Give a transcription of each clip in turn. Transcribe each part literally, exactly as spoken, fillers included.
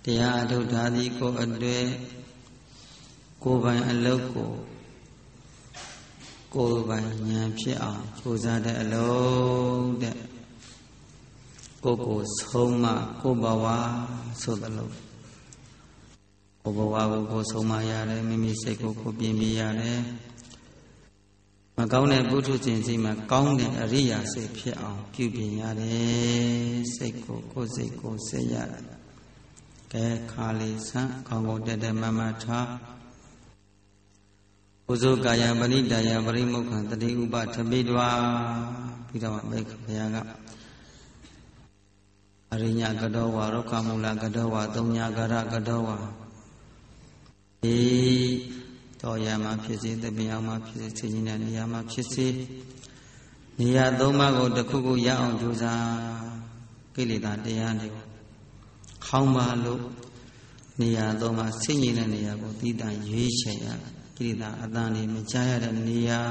တရားထုတ်တာဒီကိုအတွေ့ကိုယ်ပိုင်အလုပ်ကိုကိုယ်ပိုင်ဉာဏ်ဖြစ်အောင်ကြိုးစားတဲ့အလုပ်တဲ့ကိုယ်ကိုဆုံးမကိုယ်ဘဝဆိုသလိုကိုယ်ဘဝကိုကိုယ်ဆုံးမရတယ်မိမိစိတ်ကိုကိုယ်ပြင်ပြရတယ်မကောင်းတဲ့ပုထုဇဉ်စိတ်မှာကောင်းတဲ့အရိယာစိတ်ဖြစ်အောင်ပြုပြင်ရတယ်စိတ်ကိုကိုယ်စိတ်ကိုစိတ်ရတယ်ကဲခါလေးဆန်းခေါင်းကိုတက်တက်မမထားဥဇုကာယပရိဒါယပရိမုခံတတိဥပထပိတဝါပြီးတော့မိတ်ဘုရားကအရိညာကတောဝါရောခမူလကတောဝါသုံးညာကရကတောဝါဒီတော်ရမှာဖြစ်စေတပင်အောင်မှာဖြစ်စေဆင်းရဲတဲ့နေရာမှာဖြစ်စေနေရာသုံးပါးကိုတစ်ခုခုရအောင်ကြိုးစားကိလေသာတရားတွေကိုခေါင်းပါလို့နေရာသုံးပါးဆင်းရဲတဲ့နေရာကိုသီးသန့်ရွေးချယ်ရကိလေသာအတန်လေးမကြားရတဲ့နေရာ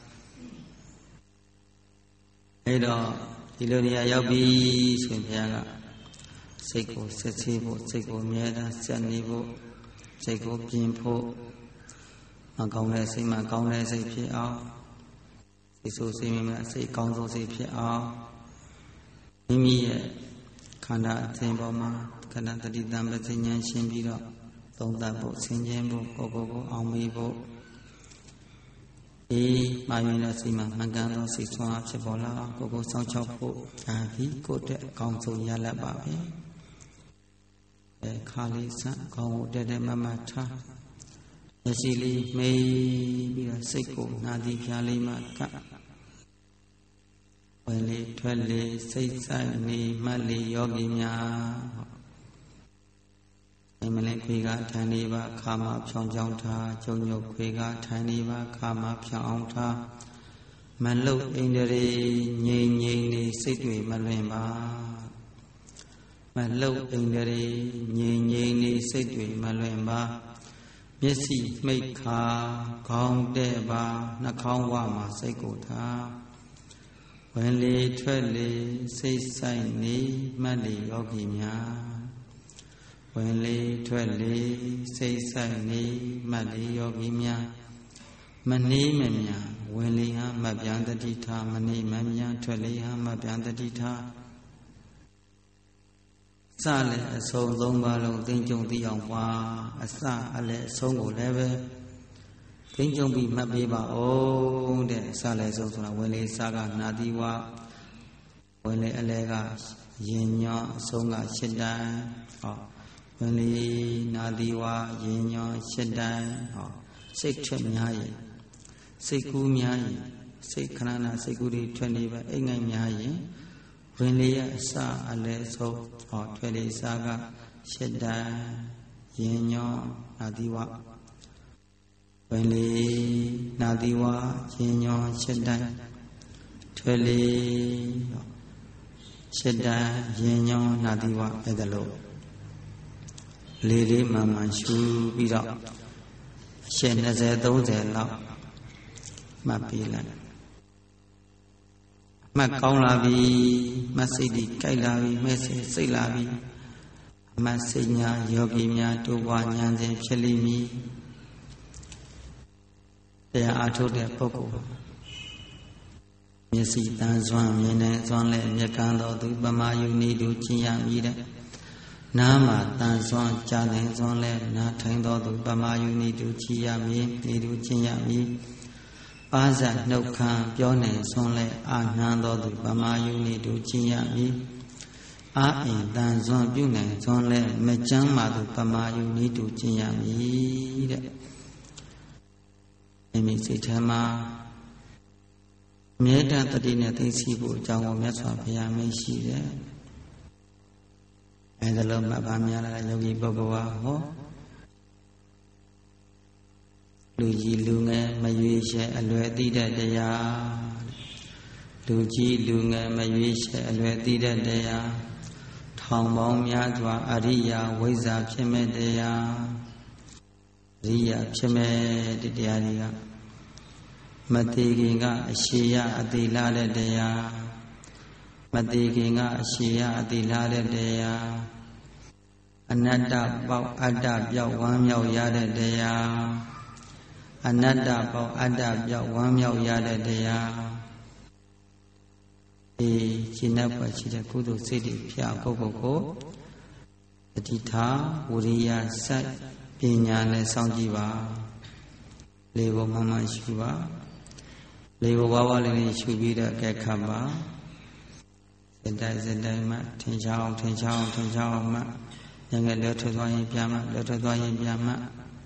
အဲ့တော့ဒီလိုနေရာရောက်ပြီဆိုရင်ဘုရားကစိတ်ကိုဆက်ဆေးဖို့စိတ်ကိုအမြဲတမ်းဆက်နေဖို့စိတ်ကိုပြင်ဖို့မကောင်းတဲ့စိတ်မှကောင်းတဲ့စိတ်ဖြစ်အောင်စိတ်ဆိုးစိတ်မြတ်စိတ်ကောင်းဆုံးစိတ်ဖြစ်အောင်မိမိရဲ့ခန္ဓာအသင်ပေါ်မှာခန္ဓာတတိတံပစိညာရှင်းပြီးတော့သုံးသပ်ဖို့ဆင်ခြင်ဖို့ကိုယ်ကိုယ်ကိုအောင်မေးဖို့ဒီမာယွင်တဲ့စိတ်မှာမှန်ကန်သောစိတ်ဆွမ်းအားဖြစ်ပေါ်လာအောင်ကိုယ်ကိုစောင့်ချောက်ဖို့ဒါပြီးကိုယ်တဲ့အကောင်းဆုံးရလတ်ပါပဲအဲခါလေးစကောင်းကိုတက်တက်မမထားမျက်စိလေးမိပြီးတော့စိတ်ကိုနာသီဖြားလေးမှကပ်ဝင်လေထွက်လေစိတ်ဆိုင်နေမှတ်လေယောဂီများအိမ်မလေးခွေကထိုင်နေပါခါမဖြောင်းချောင်းထားကျုံညုတ်ခွေကထိုင်နေပါခါမဖြောင်းအောင်ထားမလုတ်အိန္ဒြေငြိမ်ငြိမ်နေစိတ်တွေမလွင်ပါမလုတ်အိန္ဒြေငြိမ်ငြိမ်နေစိတ်တွေမလွင်ပါမျက်စိမိတ်ခါခေါင်းတဲ့ပါနှာခေါင်းဝမှာစိတ်ကိုထားဝင်လေထွက်လေစိတ်ဆိုင်နေမှတ်လေယောဂီများဝင်လေထွက်လေစိတ်ဆိုင်နေမှတ်လေယောဂီများမနှေးမမြန်ဝင်လေဟမှတ်ပြန်တတိထားမနှေးမမြန်ထွက်လေဟမှတ်ပြန်တတိထားစလည်းအဆုံးသုံးပါးလုံးသိကြုံသိအောင်ပွားအစအလည်းအဆုံးကိုလည်းပဲသိကြုံပြီးမှတ်ပေးပါဦးတဲ့စလည်းဆုံးဆိုတာဝင်လေစကနာတိဝဝင်လေအလည်းကရင်ညောအဆုံးကရှစ်တိုင်းဟောဝင်လေနာတိဝရင်ညောရှစ်တိုင်းဟောစိတ်ထွက်များရင်စိတ်ကူးများရင်စိတ်ခဏနာစိတ်ကူးတွေထွက်နေပဲအိမ်ငိုက်များရင်ဝင်လေအစအလည်းဆုံးဟောထွက်လေစားကရှစ်တိုင်းရင်ညောနာတိဝဝင်လေနာတိဝရင်ညောရှစ်တိုင်းထွက်လေရှစ်တိုင်းရင်ညောနာတိဝအဲ့ဒါလို့လေးလေးမှန်မှန်ရှုပြီးတော့ရှစ်နှစ်ဆယ်သုံးဆယ်လောက်မှတ်ပြီးလိုက်မှတ်ကောင်းလာပြီမှတ်စိတ်ဒီကြိုက်လာပြီမဲ့စိတ်စိတ်လာပြီမှတ်စိတ်ညာယောဂီများတိုးပွားဉာဏ်စဉ်ဖြစ်လိမ့်မည်တရားအားထုတ်တဲ့ပုဂ္ဂိုလ်မျက်စိတန်စွမ်းမြင်တဲ့စွမ်းနဲ့မျက်ကန်းတော်သူပမာယုနေသူကျင့်ရမည်တဲ့နားမှာတန်စွမ်းကြားတဲ့စွမ်းနဲ့နားထိုင်တော်သူပမာယုနေသူကျင့်ရမည်နေသူကျင့်ရမည်ပါဇတ်နှုတ်ခမ်းပြောနေစွန်းလဲအာနှံတော်သူဗမာယုနေသူကျင့်ရမည်အာအင်တန်စွမ်းပြုနေစွန်းလဲမကြမ်းမာသူဗမာယုနေသူကျင့်ရမည်တဲ့မိမိစိတ်ထဲမှာအမြဲတမ်းတတိနဲ့သိသိဖို့အကြောင်းကိုမြတ်စွာဘုရားမိတ်ရှိတယ်အဲဒါလုံးမှတ်ပါများလာတဲ့ယောဂီပုဂ္ဂိုလ်ဟာဟောလူကြီးလူငယ်မရွေးချယ်အလွယ်သိတဲ့တရားလူကြီးလူငယ်မရွေးချယ်အလွယ်သိတဲ့တရားထောင်ပေါင်းများစွာအရိယာဝိဇ္ဇာဖြစ်မဲ့တရားအရိယာဖြစ်မဲ့တရားတွေကမတိခင်ကအရှိယအတိလာတဲ့တရားမတိခင်ကအရှိယအတိလာတဲ့တရားအနတ္တပေါက်အတ္တပြောက်ဝမ်းမြောက်ရတဲ့တရားအနတ္တပေါက်အတ္တပြောက်ဝမ်းမြောက်ရတဲ့တရားဒီရှင်းတဲ့ရှိတဲ့ကုသိုလ်စိတ်တွေဖြာပုဂ္ဂိုလ်ကိုတတိထားဝိရိယစိုက်ပညာနဲ့စောင့်ကြည့်ပါလေကိုမှန်မှန်ရှုပါလေကိုဝါးဝါးလေးလေးရှုပြီးတော့ကဲခတ်ပါစတဲ့စတဲ့မှထင်ရှားအောင်ထင်ရှားအောင်ထင်ရှားအောင်မှငငယ်လွတ်ထွက်သွားရင်ပြန်မှလွတ်ထွက်သွားရင်ပြန်မှ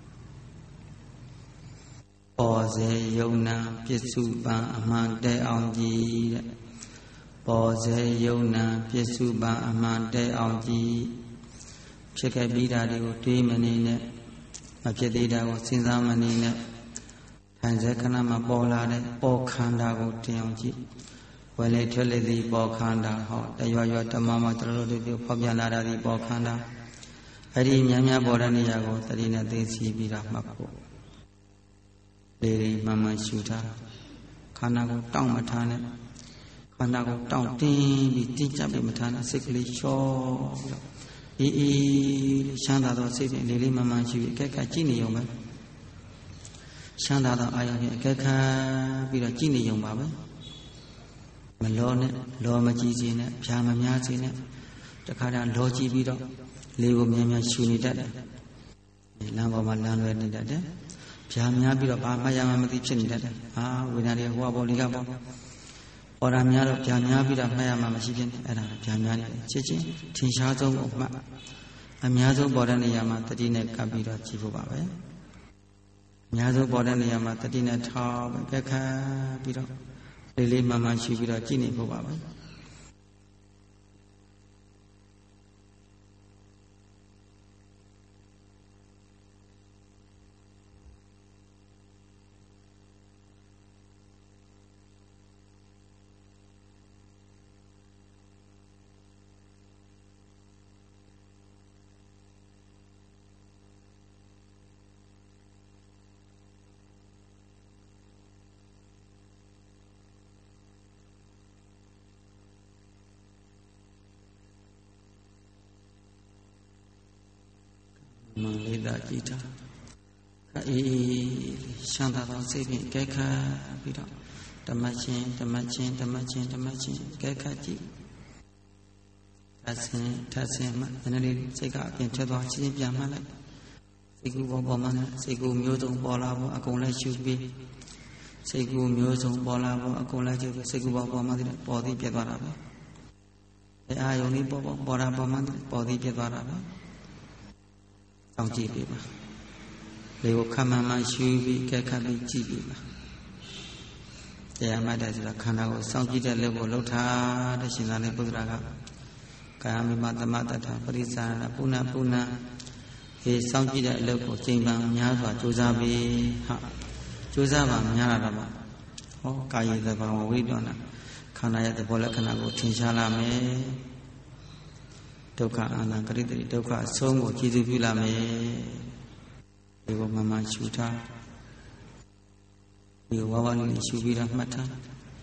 ပေါ်စေယုံနာပစ္စုပန်အမှန်တဲအောင်ကြည့်တဲ့ပေါ်စေယုံနာပစ္စုပန်အမှန်တဲအောင်ကြည့်ဖြစ်ခဲ့ပြီးတာတွေကိုတွေးမနေနဲ့မဖြစ်သေးတာကိုစဉ်းစားမနေနဲ့ထိုင်စေခဏမှာပေါ်လာတဲ့ပေါ်ခန္ဓာကိုတင်အောင်ကြည့်ဝယ်လေထွက်လေသည်ပေါ်ခန္ဓာဟောတရွရွတမမတို့တို့တို့ဖော်ပြလာတာဒီပေါ်ခန္ဓာအဲ့ဒီများများပေါ်တဲ့နေရာကိုတတိနဲ့သိသိပြီးတာမှတ်ဖို့လေလေမှန်မှန်ရှုထားခန္ဓာကိုတောင့်မထားနဲ့ခန္ဓာကိုတောင့်တင်းပြီးတင်းကျပ်ပြီးမထားနဲ့စိတ်ကလေးလျှော့ပြီးတော့အေးအေးချမ်းသာသောစိတ်ဖြင့်လေလေးမှန်မှန်ရှုပြီးအကဲခတ်ကြည့်နေရုံပဲချမ်းသာသောအာရုံဖြင့်အကဲခတ်ပြီးတော့ကြည့်နေရုံပါပဲမလောနဲ့လောမကြည့်စေနဲ့ဖြာမများစေနဲ့တခါတည်းလောကြည့်ပြီးတော့လေကိုမြန်မြန်ရှူနေတတ်တယ်လမ်းပေါ်မှာလမ်းလွယ်နေတတ်တယ်ဖြာများပြီးတော့ဘာမှရမှမသိဖြစ်နေတတ်တယ်အာဝိညာဉ်တွေဟိုကပေါ်လေကပေါ်အော်ရာများတော့ဖြာများပြီးတော့မှတ်ရမှမရှိဖြစ်နေအဲ့ဒါဖြာများနေချစ်ချင်းထင်ရှားဆုံးကိုမှတ်အများဆုံးပေါ်တဲ့နေရာမှာတတိနဲ့ကပ်ပြီးတော့ကြည့်ဖို့ပါပဲအများဆုံးပေါ်တဲ့နေရာမှာတတိနဲ့ထောက်ပဲကက်ခတ်ပြီးတော့လေးလေးမှန်မှန်ရှုပြီးတော့ကြည့်နေဖို့ပါပဲမန်လေးသာကြည်တာအေးရှမ်းသာသောစိတ်ဖြင့်ကဲခတ်ပြီးတော့ဓမ္မချင်းဓမ္မချင်းဓမ္မချင်းဓမ္မချင်းကဲခတ်ကြည့်ထဆင်းထဆင်းမှနည်းနည်းစိတ်ကအပြင်ထွက်သွားချင်းပြန်မှလိုက်စိတ်ကူပေါ်ပေါ်မှစိတ်ကူမျိုးစုံပေါ်လာဖို့အကုန်လိုက်ရှုပြီးစိတ်ကူမျိုးစုံပေါ်လာဖို့အကုန်လိုက်ရှုပြီးစိတ်ကူပေါ်ပေါ်မှပေါ်သည်ပြတ်သွားတာပဲအဲအာယုန်လေးပေါ်ပေါ်ပေါ်တာပေါ်မှပေါ်သည်ပြတ်သွားတာပဲစောင့်ကြည့်ပေးပါလေကိုခမ်းမှန်မှရှူပြီးကဲခတ်ပြီးကြည့်ပေးပါတရားမှတ်တယ်ဆိုတာခန္ဓာကိုစောင့်ကြည့်တဲ့လက်ကိုလှုပ်ထားတဲ့ရှင်သာရိပုတ္တရာကကာယမိမသမတ္တပရိစ္ဆာရပုဏ္ဏပုဏ္ဏဒီစောင့်ကြည့်တဲ့အလုပ်ကိုချိန်ပန်များစွာကြိုးစားပြီးဟာကြိုးစားပါများလာတော့မှဟောကာယသဘာဝဝိပဿနာခန္ဓာရဲ့သဘောလက္ခဏာကိုထင်ရှားလာမယ်ဒုက္ခအနန္တကရိတိဒုက္ခအဆုံးကိုကြည်စုပြုလာမယ်ဒီကိုမှန်မှန်ရှုထားဒီဝါဝါလေးရှုပြီးတော့မှတ်ထား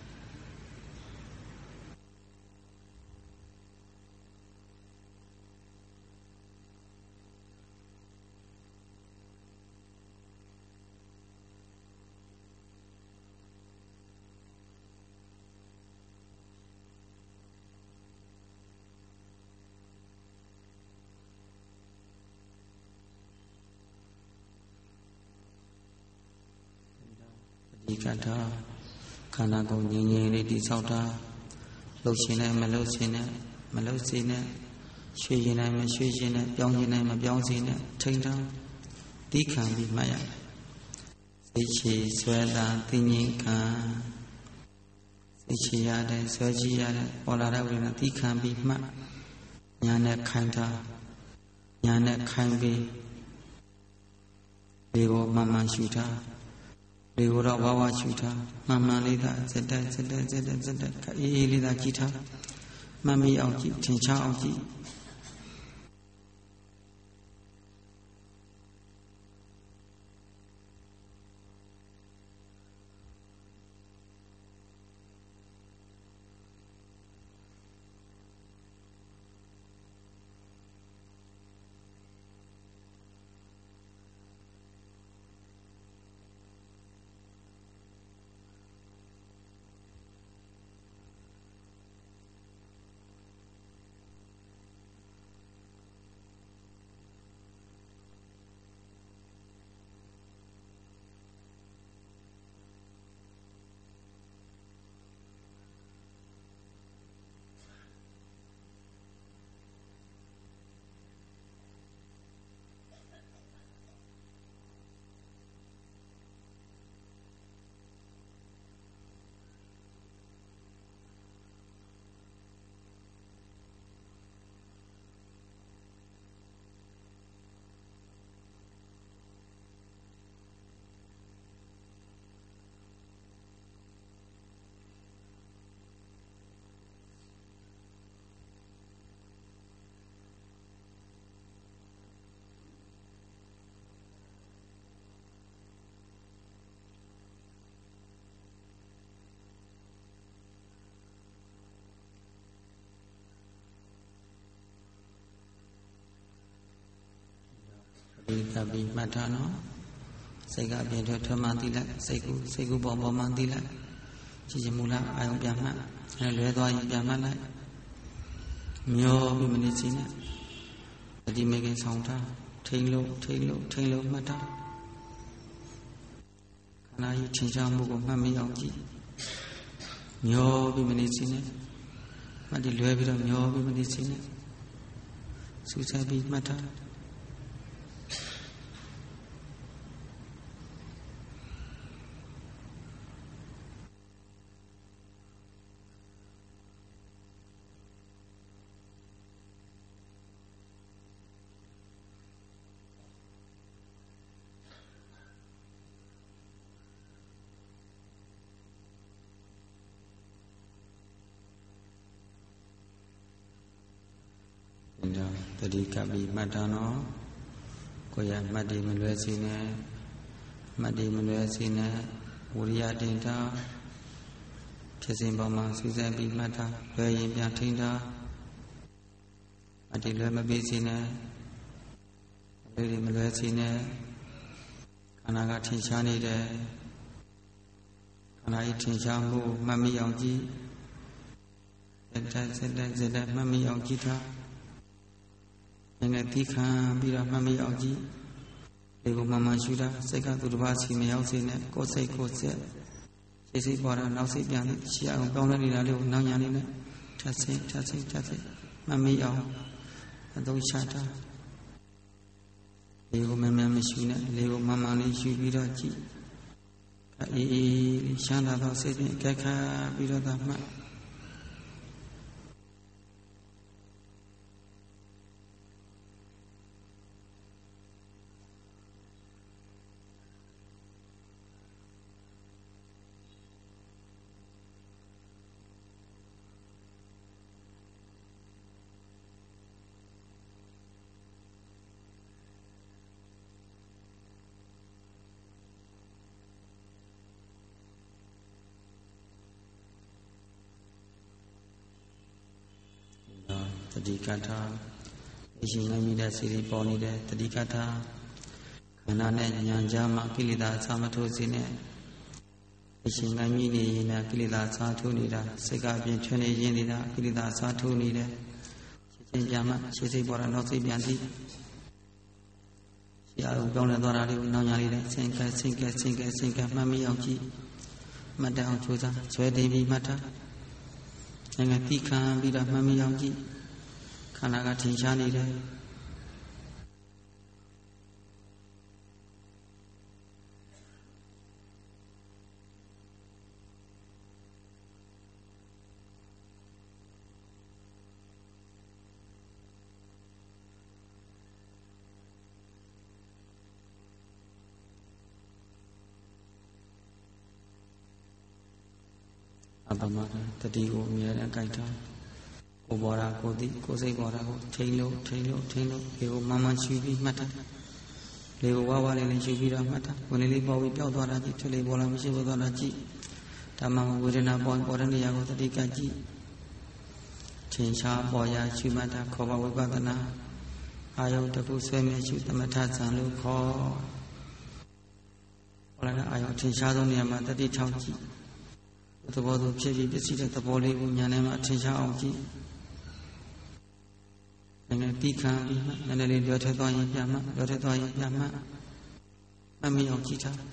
ဒီကတာခန္ဓာကိုယ်ငြိမ်ငြိမ်လေးတိဆောက်တာလှုပ်ရှင်နဲ့မလှုပ်ရှင်နဲ့မလှုပ်စေနဲ့ရွှေရှင်နဲ့မရွှေရှင်နဲ့ပြောင်းရှင်နဲ့မပြောင်းစေနဲ့ထိန်ထားတိခံပြီးမှတ်ရတယ်စိတ်ချီဆွဲတာသိငြိမ်ခံစိတ်ချီရတယ်ဆွဲချီရတယ်ပေါ်လာတဲ့ဝိညာဉ်တိခံပြီးမှတ်ညာနဲ့ခိုင်ထားညာနဲ့ခိုင်ပြီးဒီကိုမှန်မှန်ရှုထားဒီကိုတော့ဝါဝါရှုထားမှန်မှန်လေးသာစက်တက်စက်တက်စက်တက်စက်တက်အေးအေးလေးသာကြည့်ထားမှန်မိအောင်ကြည့်ထင်ရှားအောင်ကြည့်ဒီကပြီးမှတ်ထားနော်စိတ်ကအပြင်ထွက်ထွက်မှသိလိုက်စိတ်ကူစိတ်ကူပေါ်ပေါ်မှသိလိုက်ကြည်ချင်မူလားအာယုံပြန်မှတ်အဲလွဲသွားရင်ပြန်မှတ်လိုက်မျောပြီးမနေစီနဲ့အဒီမေခင်ဆောင်ထားထိန်လို့ထိန်လို့ထိန်လို့မှတ်ထားခန္ဓာကြီးထင်ရှားမှုကိုမှတ်မိအောင်ကြည့်မျောပြီးမနေစီနဲ့မှတ်ဒီလွဲပြီးတော့မျောပြီးမနေစီနဲ့စူးစိုက်ပြီးမှတ်ထားတတိကပ်ပြီးမှတ်တာနော်ကိုယ်ရမှတ်တယ်မလွဲစေနဲ့မှတ်တယ်မလွဲစေနဲ့ဝိရိယတင်တာဖြစ်စဉ်ပေါ်မှာစူးစိုက်ပြီးမှတ်တာလွဲရင်ပြန်ထိန်းတာမှတ်တယ်လွဲမပေးစေနဲ့လွဲတယ်မလွဲစေနဲ့ခန္ဓာကထင်ရှားနေတယ်ခန္ဓာကြီးထင်ရှားမှုမှတ်မိအောင်ကြည့်စက်တက်စက်တက်စက်တက်မှတ်မိအောင်ကြည့်တာနဲ့သီးခံပြီးတော့မှတ်မိအောင်ကြည့်ဒီကိုမှန်မှန်ရှုတာစိတ်ကသူတစ်ပါးစီမရောက်စေနဲ့ကိုယ်စိတ်ကိုယ်ဆက်စိတ်စိတ်ပေါ်တာနောက်စိတ်ပြန်ပြီးရှေ့အောင်ပြောင်းလဲနေတာလေးကိုနောက်ညာနေနဲ့ထပ်စိတ်ထပ်စိတ်ထပ်စိတ်မှတ်မိအောင်အသုံးချတာဒီကိုမှန်မှန်မရှုနဲ့ဒီကိုမှန်မှန်လေးရှုပြီးတော့ကြည့်အေးအေးရှမ်းသာတော့စိတ်နဲ့ကြက်ခါပြီးတော့သာမှတ်တတိကထာအရှင်နိုင်မိတဲ့စိရိပေါ်နေတဲ့တတိကထာခန္ဓာနဲ့ဉာဏ်ကြားမှာကိလေသာအစာမထိုးစေနဲ့အရှင်နိုင်မိနေရင်လည်းကိလေသာအစာထိုးနေတာစိတ်ကအပြင်ထွင်နေရင်းနေတာကိလေသာအစာထိုးနေတယ်ရှင်းရှင်းပြန်မှရှင်းစိတ်ပေါ်တာနောက်စိတ်ပြန်သိရှင်းအောင်ပြောင်းလဲသွားတာလေးကိုနောက်ညာလေးနဲ့ဆင်ကဲဆင်ကဲဆင်ကဲဆင်ကဲမှတ်မိအောင်ကြည့်မှတ်တအောင်ကြိုးစားဆွဲတင်ပြီးမှတ်ထားနိုင်ငံတိခံပြီးတော့မှတ်မိအောင်ကြည့်ခန္ဓာကထင်ရှားနေတယ်အပမတတိကိုအမြဲတမ်းကြိုက်တာကိုဘောရာကိုတိကိုစိတ်ဘောရာကိုထိန်လို့ထိန်လို့ထိန်လို့ဒီကိုမမှန်ရှူပြီးမှတ်တာလေကိုဝါဝါလေးလေးရှူပြီးတော့မှတ်တာဝင်လေးလေးပေါ်ပြီးပျောက်သွားတာကြည့်ထွက်လေးပေါ်လာမရှိဘူးသွားတာကြည့်ဓမ္မဝေဒနာပေါ်ပေါ်တဲ့နေရာကိုတတိကကြည့်ထင်ရှားပေါ်ရာရှုမှတ်တာခေါ်ပါဝိပဿနာအာယုတခုဆွဲမြဲရှုသမထဇံလို့ခေါ်ဟောလာတဲ့အာယုထင်ရှားသောနေရာမှာတတိထောင်ကြည့်သဘောသူဖြစ်ပြီးပစ္စည်းတဲ့သဘောလေးကိုဉာဏ်နဲ့မှထင်ရှားအောင်ကြည့်နည်းနည်းပြီးခံပြီးမှနည်းနည်းလေးလွယ်ထသွားရင်ပြန်မှလွယ်ထသွားရင်ပြန်မှမှတ်မိအောင်ကြည့်ထား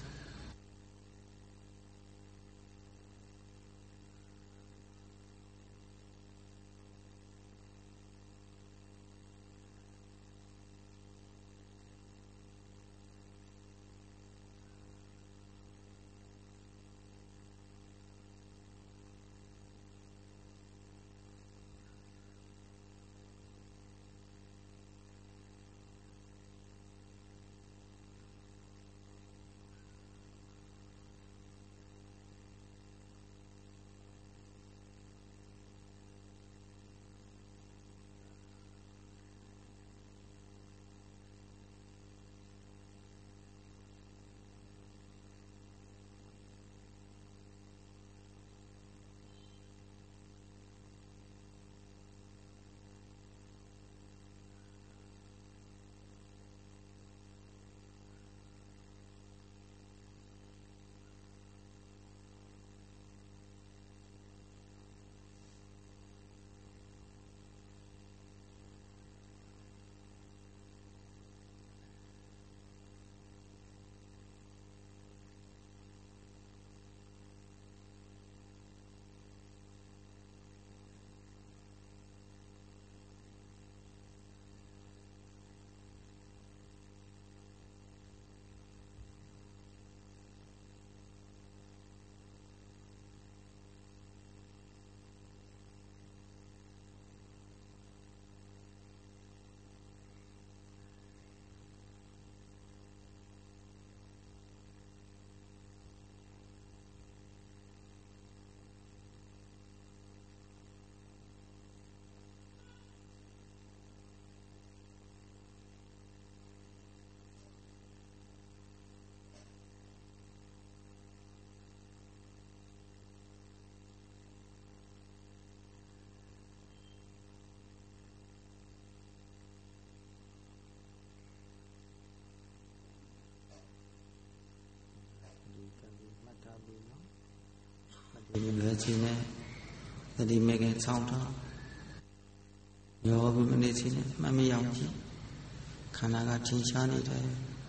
တာပြီနော်မဒီလွယ်ချင်းနဲ့သတိမဲ့ခင်ဆောင်းထားရောပြီးမနေချင်းနဲ့မမရောက်ကြည့်ခန္ဓာကထင်ရှားနေတယ်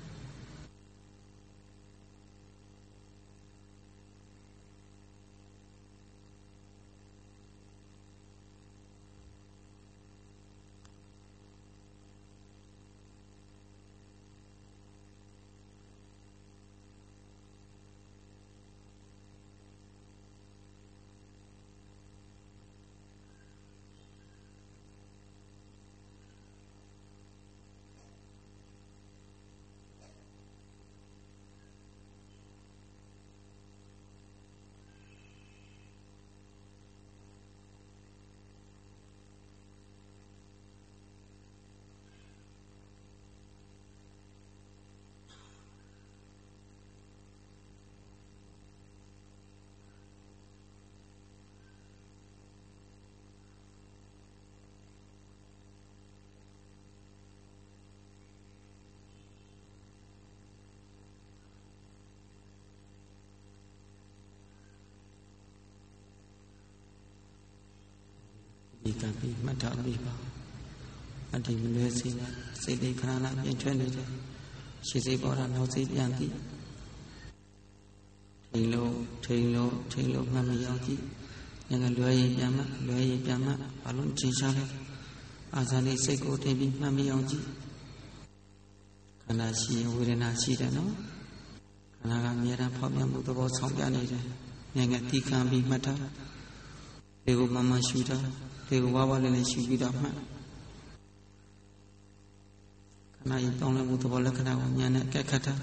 ဒီကံပြီးမှတ်ထားပြီးပါအတ္တိမလွဲစေနဲ့စိတ်လေးခဏခဏပြင်ထွက်နေတယ်ရှေ့စိတ်ပေါ်တာနောက်စိတ်ပြန်ကြည့်ထိန်လို့ထိန်လို့ထိန်လို့မှတ်မရောက်ကြည့်ငါကလွဲရင်ပြန်မှလွဲရင်ပြန်မှဘာလို့ချင်းရှားလဲအာဇာလေးစိတ်ကိုထိန်ပြီးမှတ်မရောက်ကြည့်ခန္ဓာရှိရင်ဝေဒနာရှိတယ်နော်ခန္ဓာကအမြဲတမ်းဖောက်ပြန်မှုသဘောဆောင်ပြနေတယ်ငါကတိခံပြီးမှတ်ထားဒီကိုမမရှူတာဒီကိုဝါဝါလေးလေးရှူပြီးတော့မှတ်ခန္ဓာရင်တောင်းလဲမှုသဘောလက္ခဏာကိုဉာဏ်နဲ့ကဲခတ်တာ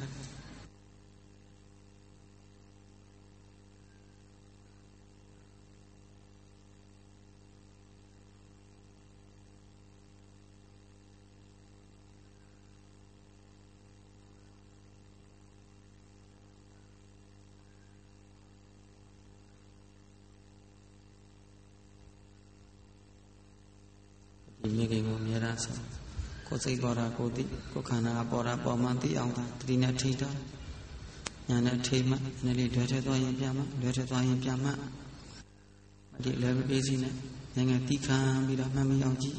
ဒီမိခင်ကိုအများအားဆုံးကိုယ်စိတ်ပေါ်တာကိုသိကိုယ်ခန္ဓာပေါ်တာပေါ်မှသိအောင်သာတတိနဲ့ထိတာညာနဲ့ထိမှနည်းလေးလွယ်ထဲသွားရင်ပြန်မှလွယ်ထဲသွားရင်ပြန်မှဒီလည်းပေးစီနဲ့ငယ်တိခံပြီးတော့မှတ်မိအောင်ကြည့်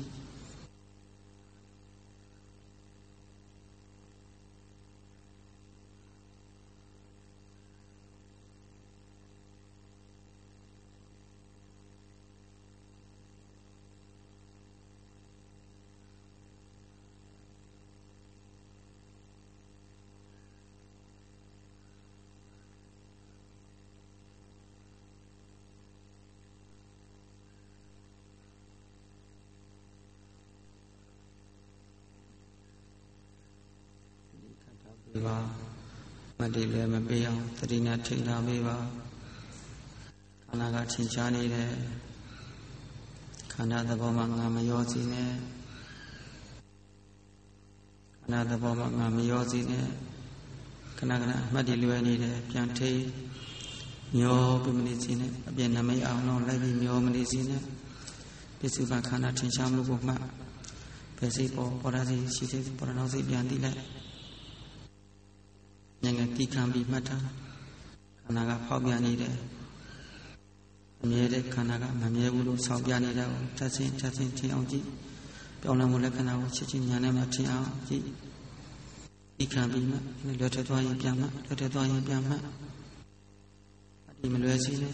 ဒီပါမတည်လည်းမပေးအောင်သတိနဲ့ထိန်းထားပေးပါခန္ဓာကထင်ရှားနေတယ်ခန္ဓာသဘောမှာငါမရောစီနဲ့ခန္ဓာသဘောမှာငါမရောစီနဲ့ခဏခဏအမှတ်တည်လွယ်နေတယ်ပြန်ထိန်းမျောပြီးမနေစီနဲ့အပြင်နမိတ်အောင်တော့လိုက်ပြီးမျောမနေစီနဲ့ပစ္စုပန်ခန္ဓာထင်ရှားမှုကိုမှတ်ပဲစိတ်ပေါ်ပေါ်ရစီရှိတဲ့ပေါ်ရနောက်စိတ်ပြန်တည်လိုက်ဉာဏ်ကတိခံပြီးမှတ်ထားခန္ဓာကဖောက်ပြန်နေတယ်အမြဲတည်းခန္ဓာကမမြဲဘူးလို့ဆောင်းပြနေတာကိုထပ်ချင်းထပ်ချင်းထင်အောင်ကြည့်ပြောင်းလဲမှုလက္ခဏာကိုချက်ချင်းဉာဏ်နဲ့မှထင်အောင်ကြည့်တိခံပြီးမှလွယ်ထသွားရင်ပြန်မှလွယ်ထသွားရင်ပြန်မှအဒီမလွယ်စီနဲ့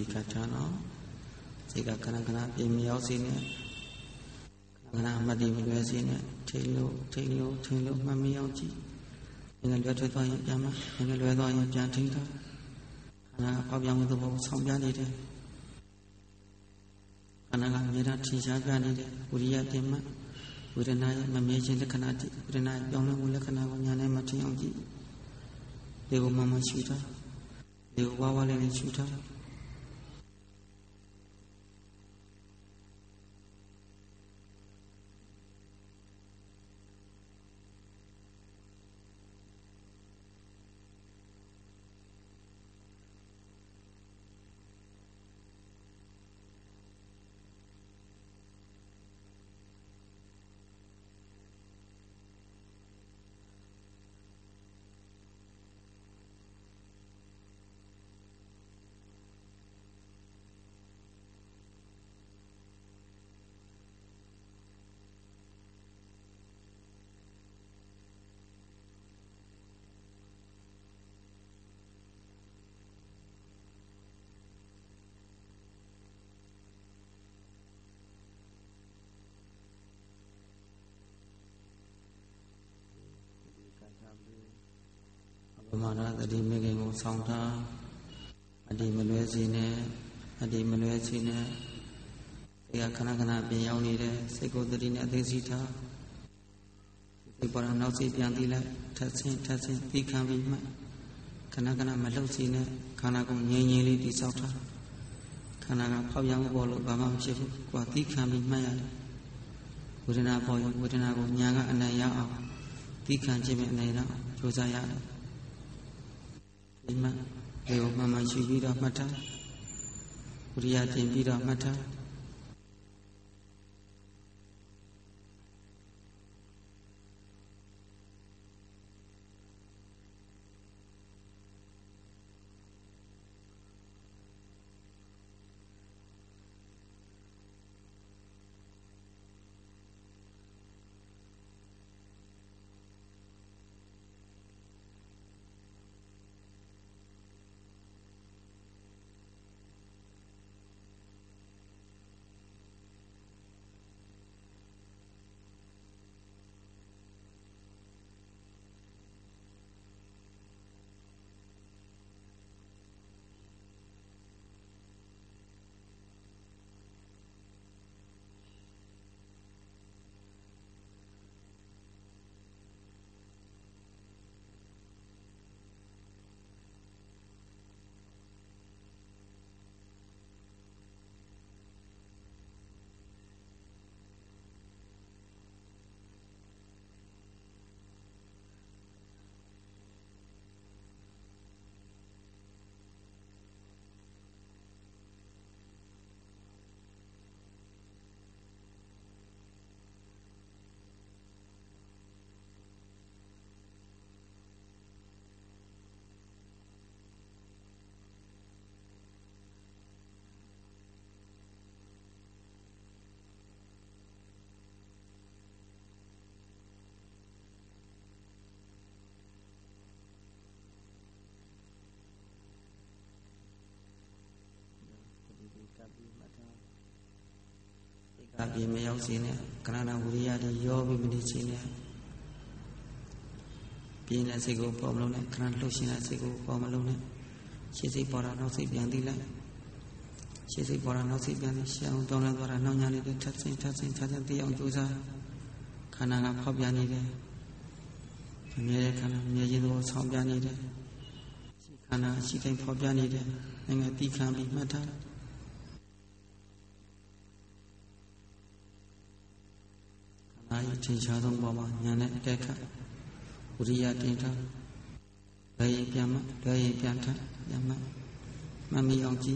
ပြီးခတ်ထားနော်စိတ်ကခဏခဏပြင်မရောက်စေနဲ့ခဏအမှတ်တည်မလွယ်စေနဲ့ထိန်လို့ထိန်လို့ထိန်လို့မှတ်မရောက်ကြည့်ငယ်လွယ်ထွက်သွားရင်ပြန်မငယ်လွယ်သွားရင်ပြန်ထိန်ထားခဏအပေါက်ပြောင်းမှုသဘောဆောင်ပြနေတယ်ခဏကအမြဲတမ်းထင်ရှားပြနေတယ်ဝိရိယတင်မှဝေဒနာရဲ့မမြဲခြင်းလက္ခဏာတိဝေဒနာရဲ့ပြောင်းလဲမှုလက္ခဏာကိုညာနဲ့မထင်အောင်ကြည့်ဒီကိုမှမရှိတာဒီကိုဝါဝါလေးလေးရှုထားပမာဏတတိမေခင်ကိုဆောင်းထားအတိမလွဲစေနဲ့အတိမလွဲစေနဲ့စိတ်ကခဏခဏပြင်ရောက်နေတယ်စိတ်ကိုတတိနဲ့အသိစိထားစိတ်ပေါ်တော့နောက်စိတ်ပြန်သိလိုက်ထပ်ဆင်းထပ်ဆင်းသိခံပြီးမှခဏခဏမလှုပ်စေနဲ့ခန္ဓာကိုငြိမ်ငြိမ်လေးတိဆောက်ထားခန္ဓာကဖောက်ပြန်ပေါ်လို့ဘာမှမဖြစ်ဘူးကိုယ်သိခံပြီးမှတ်ရတယ်ဝေဒနာပေါ်ရင်ဝေဒနာကိုညာကအနိုင်ရအောင်သိခံခြင်းပဲအနိုင်ရအောင်ကြိုးစားရတယ်ဒီမှာဒီကိုမှမှရှိပြီးတော့မှတ်ထားဝိရိယတင်ပြီးတော့မှတ်ထားကပြေမရောက်စေနဲ့ခဏခဏဝိရိယတွေရောပြီးမနေချင်နဲ့ပြင်းတဲ့စိတ်ကိုပေါ်မလို့နဲ့ခဏလှုပ်ရှင်တဲ့စိတ်ကိုပေါ်မလို့နဲ့ရှေ့စိတ်ပေါ်တာနောက်စိတ်ပြန်သိလိုက်ရှေ့စိတ်ပေါ်တာနောက်စိတ်ပြန်သိရှောင်းတောင်းလဲသွားတာနောက်ညာလေးတွေထပ်ဆင်းထပ်ဆင်းထပ်ဆင်းသိအောင်ကြိုးစားခန္ဓာကဖောက်ပြန်နေတယ်အမြဲတမ်းခန္ဓာအမြဲခြင်းကိုဆောင်းပြန်နေတယ်ခန္ဓာရှိတိုင်းဖောက်ပြန်နေတယ်နိုင်ငံတိခံပြီးမှတ်ထားအာယထင်ရှားဆုံးပေါ်မှာညာနဲ့အတက်ခတ်ဝိရိယတင်ထားလွယ်ရင်ပြန်မှလွယ်ရင်ပြန်ထပြန်မှမမီအောင်ကြည့်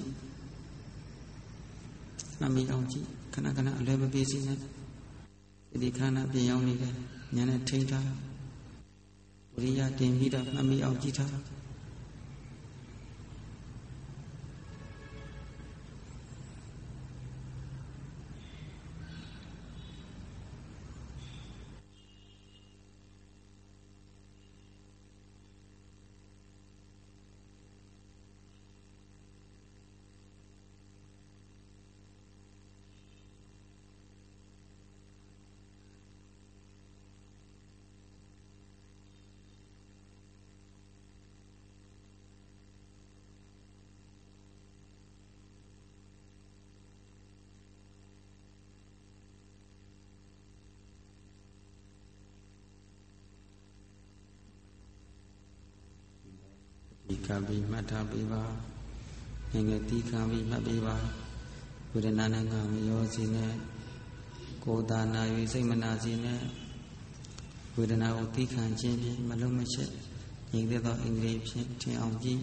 မမီအောင်ကြည့်ခဏခဏအလွယ်မပြေစီနဲ့ဒီခန္ဓာပြင်ရောက်နေတယ်ညာနဲ့ထိန်းထားဝိရိယတင်ပြီးတော့မမီအောင်ကြည့်ထားဒီကံပြီးမှတ်ထားပေးပါငယ်ငယ်တီးခံပြီးမှတ်ပေးပါဝေဒနာနဲ့ငါမရောစေနဲ့ကိုယ်သာနာ၍စိတ်မနာစေနဲ့ဝေဒနာကိုတီးခံခြင်းဖြင့်မလုံးမချက်ညီတဲ့သောအင်္ဂလိပ်ဖြင့်ထင်အောင်ကြည့်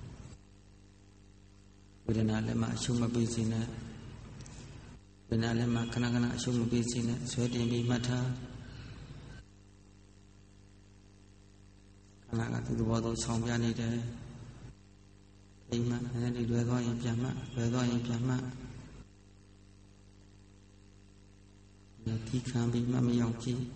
ဝေဒနာလည်းမအရှုံးမပေးစေနဲ့ဝေဒနာလည်းမခဏခဏအရှုံးမပေးစေနဲ့ဆွဲတင်ပြီးမှတ်ထားခဏကသူ့သဘောသုံးဆောင်ပြနေတယ်အိမ်မှာလည်းလွယ်သွားရင်ပြန်မှတ်လွယ်သွားရင်ပြန်မှတ်ဒီခံပြီးမှမရောက်ကြည့်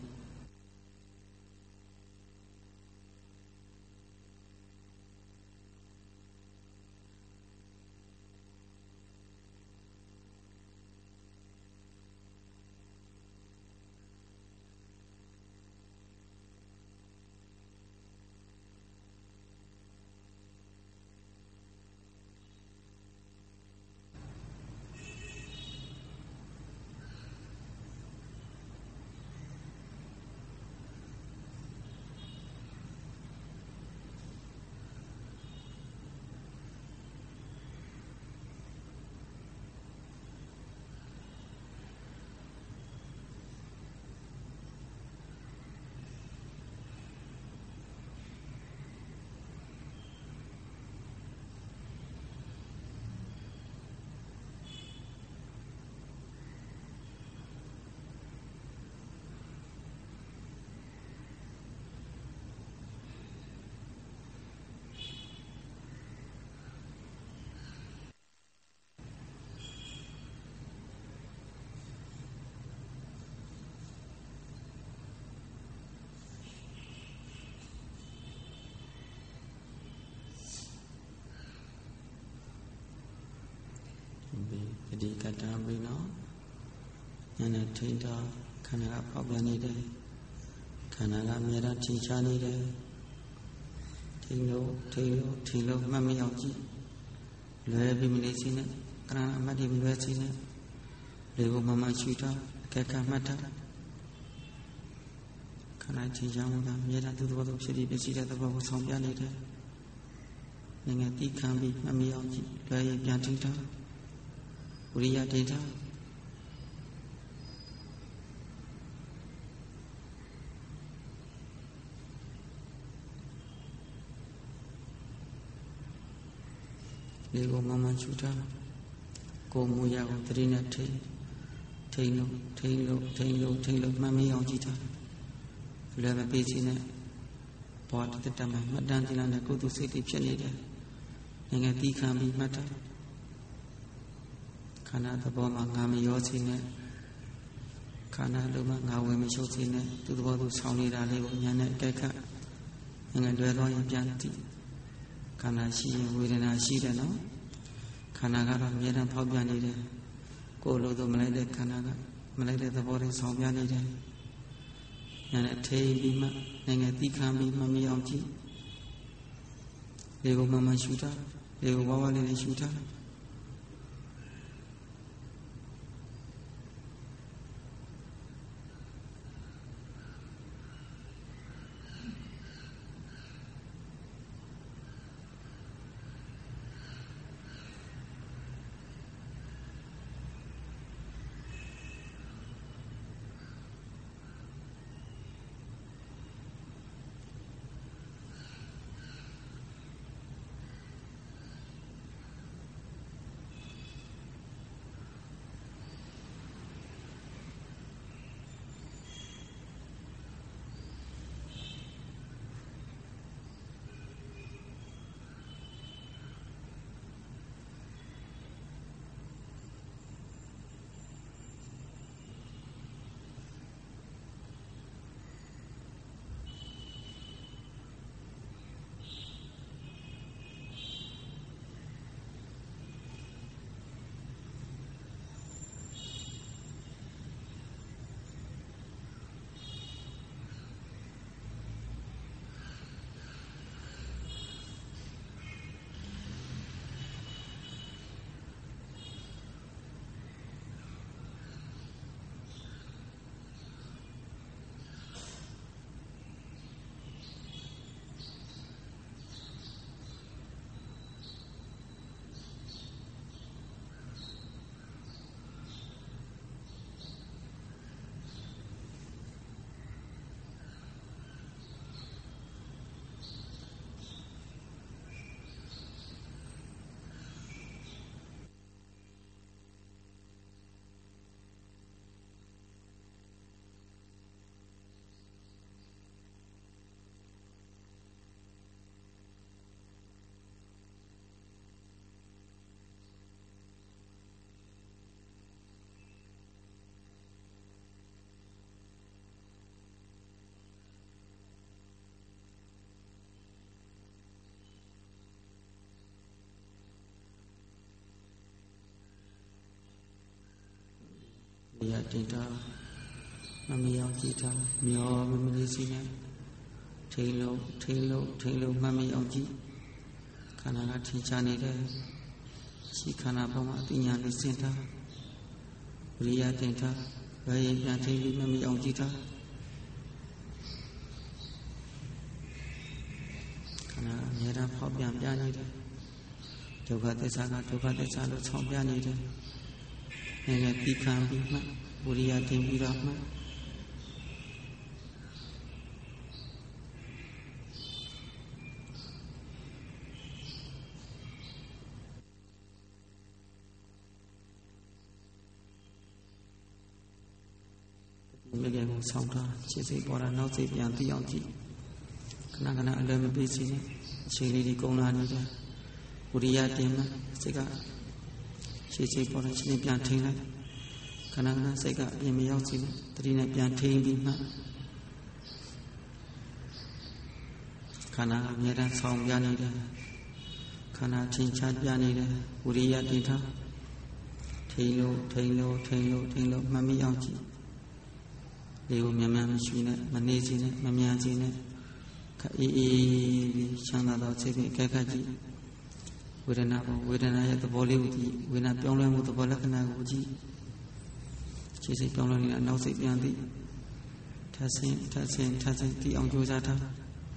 ဒီကတ္တဘိနောညနေထိန်တော်ခန္ဓာကပေါက်ပြန်နေတယ်ခန္ဓာကအမြဲတမ်းထင်ရှားနေတယ်ထိန်လို့ထိန်လို့ထိန်လို့မှတ်မရောက်ကြည့်လွယ်ပြီးမနေစီနဲ့ကရဏအမှတ်တွေမလွယ်စီနဲ့လေကိုမမှရှုထားအကဲကမှတ်ထားခန္ဓာထင်ရှားမှုကအမြဲတမ်းသူ့သဘောသူဖြစ်ပြီးပြည့်စုံတဲ့သဘောကိုဆောင်ပြနေတယ်ငငယ်တိခံပြီးမှတ်မရောက်ကြည့်လွယ်ရင်ပြန်ထိန်ထားဝိရိယဒေတာလေကိုမမှန်ချူတာကိုမူရကိုတတိနဲ့ထိန်ထိန်လို့ထိန်လို့ထိန်လို့ထိန်လို့မှတ်မအောင်ကြည့်တာလွယ်မပေးစီနဲ့ဘောတတမမှတ်တမ်းတင်လာတဲ့ကုသိုလ်စိတ်တွေဖြစ်နေတယ်ငငယ်တီးခံပြီးမှတ်တာခန္ဓာသဘောမှာငါမရောစေနဲ့ခန္ဓာလုံးမှာငါဝင်မရှုပ်စေနဲ့သူ့သဘောသူဆောင်းနေတာလေးကိုညာနဲ့ကြိုက်ခတ်ငငယ်လွယ်သွားရင်ပြန်ကြည့်ခန္ဓာရှိရင်ဝေဒနာရှိတယ်နော်ခန္ဓာကတော့အမြဲတမ်းဖောက်ပြန်နေတယ်ကိုယ်လိုသူမလိုက်တဲ့ခန္ဓာကမလိုက်တဲ့သဘောတွေဆောင်းပြန်နေတယ်ညာနဲ့ထိပြီးမှငငယ်တီးခံပြီးမမအောင်ကြည့်လေကိုမမရှူတာလေကိုဝါဝါလေးနဲ့ရှူတာရိယတင်ထားမမီအောင်ကြည့်ထားမျောမမလေးစီနဲ့ထိန်လို့ထိန်လို့ထိန်လို့မမီအောင်ကြည့်ခန္ဓာကထင်ရှားနေတယ်ရှိခန္ဓာပေါ်မှာအပညာလေးစင်ထားဝိရိယတင်ထားဘယ်ရင်ပြန်ထိန်ပြီးမမီအောင်ကြည့်ထားခန္ဓာအများအားဖောက်ပြန်ပြနေတယ်ဒုက္ခသစ္စာကဒုက္ခသစ္စာလို့ဆောင်းပြနေတယ်ငယ်ငယ်ပြီးခံပြီးမှဝိရိယတင်ပြီးတော့မှမြေကကိုဆောင်းထားခြေစိတ်ပေါ်တာနောက်စိတ်ပြန်သိအောင်ကြည့်ခဏခဏအလွယ်မပေးစီနဲ့အချိန်လေးဒီကုန်လာနေတယ်ဝိရိယတင်မှစိတ်ကခြေစိတ်ပေါ်တာချင်းပြန်ထိန်လိုက်ခဏခဏစိတ်ကအပြင်မရောက်စီနဲ့တတိနဲ့ပြန်ထိန်ပြီးမှခန္ဓာအမြဲတမ်းဆောင်းပြနေတယ်ခန္ဓာချင်းချပြနေတယ်ဝိရိယတင်ထားထိန်လို့ထိန်လို့ထိန်လို့ထိန်လို့မှတ်မိအောင်ကြည့်လေးကိုမြန်မြန်မရှိနဲ့မနေစီနဲ့မမြန်စီနဲ့ခအေးအေးပြီးချမ်းသာသောစိတ်ဖြင့်အခက်ခက်ကြည့်ဝေဒနာကိုဝေဒနာရဲ့သဘောလေးကိုကြည့်ဝေဒနာပြောင်းလဲမှုသဘောလက္ခဏာကိုကြည့်ခြေစိတ်ပြောင်းလဲနေတာနောက်စိတ်ပြန်သိထပ်ဆင်းထပ်ဆင်းထပ်ဆင်းသိအောင်ကြိုးစားထား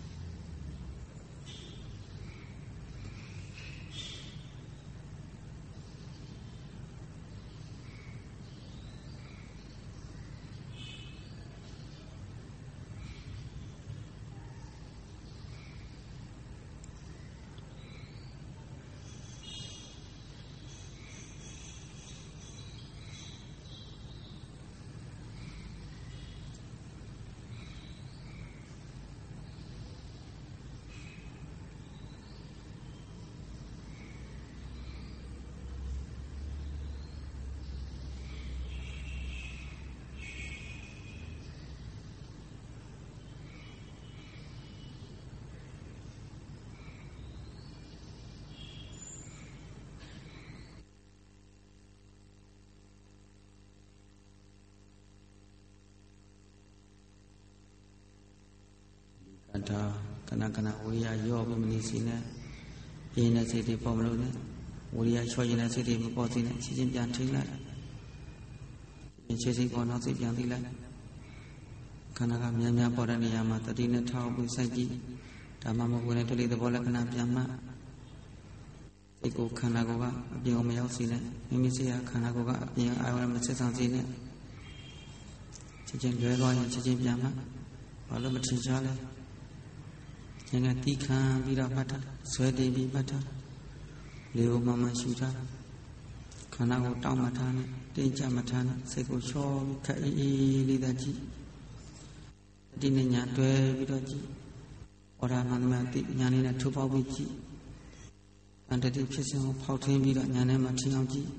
ဒါကနကနဝိရိယရောပြီးမနေစီနဲ့ပြင်းတဲ့စိတ်တွေပေါ်မလို့နဲ့ဝိရိယချောကျင်တဲ့စိတ်တွေမပေါ်စီနဲ့ချင်းချင်းပြန်ထိလိုက်ချင်းချင်းစိတ်ပေါ်နောက်စိတ်ပြန်ထိလိုက်ခန္ဓာကမြန်မြန်ပေါ်တဲ့နေရာမှာတတိနဲ့ထောက်ပြီးစိုက်ကြည့်ဒါမှမဟုတ်လည်းတလိသဘောလက္ခဏာပြန်မှစိတ်ကိုခန္ဓာကိုယ်ကအပြင်ကိုမရောက်စီနဲ့မိမိစိတ်ကခန္ဓာကိုယ်ကအပြင်အာရုံမဆက်ဆံစီနဲ့ချင်းချင်းလွဲသွားရင်ချင်းချင်းပြန်မှဘာလို့မထင်ရှားလဲငါကတိခံပြီးတော့မှတ်တာဇွဲတင်ပြီးမှတ်တာလေကိုမှမှရှူထားခန္ဓာကိုတောင်းမှထားနဲ့တင်းကြမှထားနဲ့စိတ်ကိုချောပြီးခက်အေးအေးလေးသာကြည့်ဒီနေ့ညာတွဲပြီးတော့ကြည့်ဩရာမန္တမတိညာလေးနဲ့ထိုးပေါက်ပြီးကြည့်အန္တတိဖြစ်စဉ်ကိုဖောက်ထင်းပြီးတော့ညာထဲမှာထင်အောင်ကြည့်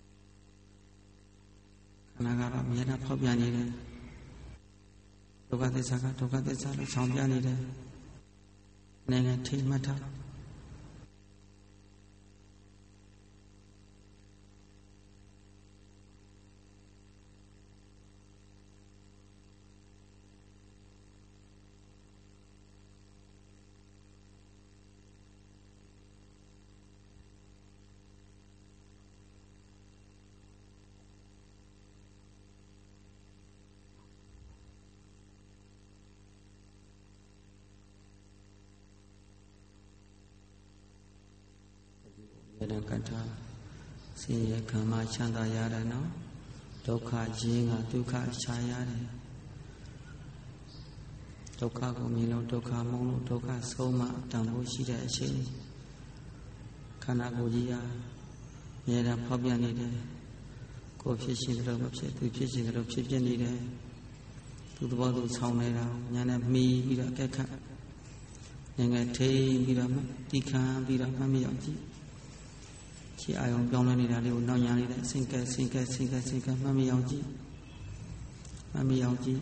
ခန္ဓာကတော့အမြဲတမ်းဖောက်ပြန်နေတယ်ဒုက္ခသစ္စာကဒုက္ခသစ္စာလို့ဆောင်ပြနေတယ်နိုင်ငံထိမှတ်ထားယတကထာဆင်းရဲခံမှချမ်းသာရတယ်နော်ဒုက္ခခြင်းကဒုက္ခရှားရတယ်ဒုက္ခကိုမြင်လို့ဒုက္ခမုန်းလို့ဒုက္ခဆုံးမှတန်ဖို့ရှိတဲ့အချိန်ခန္ဓာကိုယ်ကြီးဟာအများအားဖောက်ပြန်နေတယ်ကိုယ်ဖြစ်ရှင်တယ်လို့မဖြစ်သူဖြစ်ရှင်တယ်လို့ဖြစ်ဖြစ်နေတယ်သူသဘောသူဆောင်းနေတာညာနဲ့မှီပြီးတော့အကက်ခတ်ငယ်ငယ်ထိပြီးတော့တိခံပြီးတော့မှတ်မိအောင်ကြည့်ခြေအာရုံပြောင်းလဲနေတာလေးကိုနောက်ညာလေးနဲ့ဆင်ကဲဆင်ကဲဆင်ကဲဆင်ကဲမှတ်မိအောင်ကြည့်မှတ်မိအောင်ကြည့်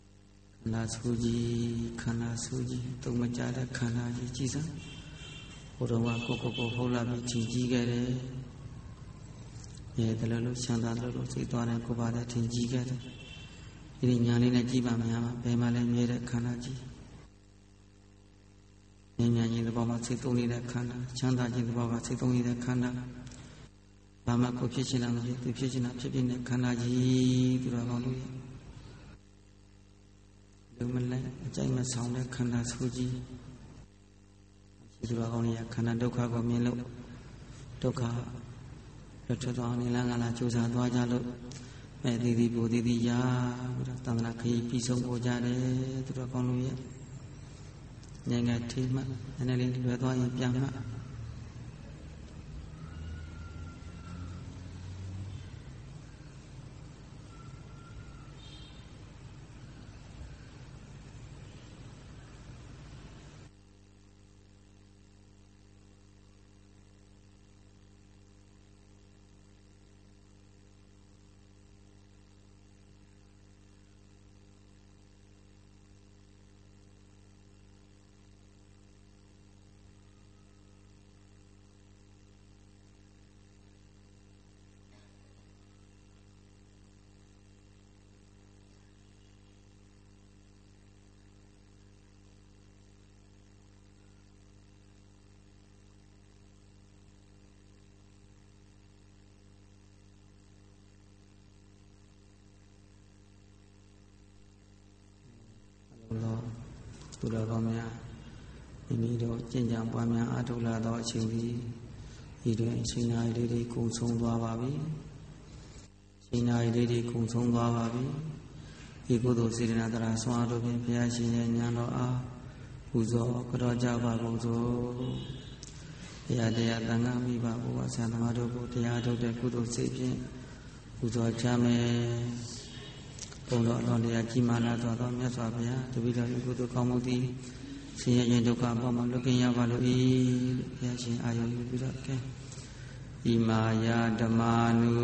ခန္ဓာဆူကြီးခန္ဓာဆူကြီးတုံမကြတဲ့ခန္ဓာကြီးကြည်စမ်းဘုရားကကိုကိုကိုဟုတ်လာပြီးထင်ကြီးခဲ့တယ်။အဲဒါလည်းလို့ချမ်းသာတယ်လို့စိတ်သွားတယ်ကိုပါတဲ့ထင်ကြီးခဲ့တယ်။ဒီညာလေးနဲ့ကြည့်ပါများမှာဘယ်မှလည်းမြဲတဲ့ခန္ဓာကြီး။ဉာဏ်ဉာဏ်ကြီးသဘောမှာစိတ်သုံးနေတဲ့ခန္ဓာချမ်းသာခြင်းသဘောမှာစိတ်သုံးနေတဲ့ခန္ဓာဘာမှကိုဖြစ်ချင်တာမဖြစ်သူဖြစ်ချင်တာဖြစ်ဖြစ်တဲ့ခန္ဓာကြီးသူတော်ကောင်းတို့ရဲ့လူမလဲအကြိုက်မဆောင်တဲ့ခန္ဓာဆိုကြီးသူတော်ကောင်းတွေကခန္ဓာဒုက္ခကိုမြင်လို့ဒုက္ခလွတ်ထွက်သွားအောင်လမ်းကလာကြိုးစားသွားကြလို့မဲ့ဒီဒီဘူဒီဒီရာဘုရားသံဃာခရီးပြီးဆုံးပေါ်ကြတယ်သူတော်ကောင်းတို့ရဲ့ဉာဏ်ကထိမှနည်းနည်းလေးလွယ်သွားရင်ပြန်မှသူတော်ကောင်းများမိမိတို့ကျင့်ကြံပွားများအားထုတ်လာသောအချိန်ဒီဒီတွင်အချိန်နာရီလေးတွေကုံဆုံးသွားပါပြီအချိန်နာရီလေးတွေကုံဆုံးသွားပါပြီဒီကုသိုလ်စေတနာတရားဆွမ်းအားတို့ဖြင့်ဘုရားရှင်ရဲ့ဉာဏ်တော်အားပူဇော်ကြောကြပါကုန်စို့ဘုရားတရားသံဃာမိဘဘုရားဆရာသမားတို့ကိုတရားထုတ်တဲ့ကုသိုလ်စိတ်ဖြင့်ပူဇော်ကြမယ်ဘုံတော်တော်တရားကြီးမားလာတော်သောမြတ်စွာဘုရားတပိတော်ကုသိုလ်ကောင်းမှုသည်ဆင်းရဲခြင်းဒုက္ခအပေါ်မှာလွတ်ကင်းရပါလို့ဤဘုရားရှင်အာရုံပြုပြီးတော့ကဲဣမာယဓမ္မာနု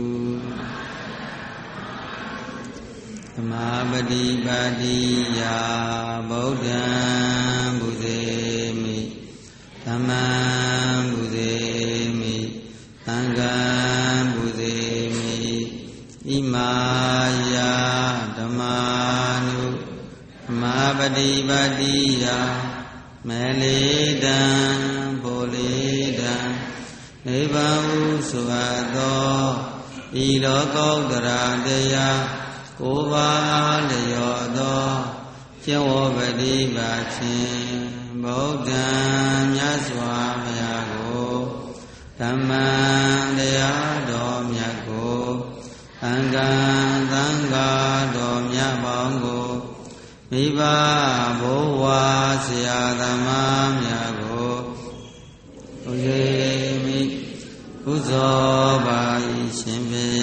ဓမ္မာပฏิပါတိယဗုဒ္ဓံဘုဇေမိဓမ္မံဘုဇေမိသံဃံဘုဇေမိဣမာယဓမ္မာနုဓမ္မာပฏิပါတိယမေလေတံဘိုလေတံနိဗ္ဗာန်ဟုဆိုအပ်သောဤလောကုတ္တရာတရားကိုယ်ပါလျော်သောကျင့်ဝတ်ပฏิပါဖြင့်ဗုဒ္ဓံမြတ်စွာဘုရားကိုဓမ္မံတရားတော်မြတ်ကိုသံဃာသံဃာတော်မြတ်ပေါင်းကိုမိဘဘိုးဝါဆရာသမားများကိုဘုရားမိပူဇော်ပါ၏ရှင်ဘု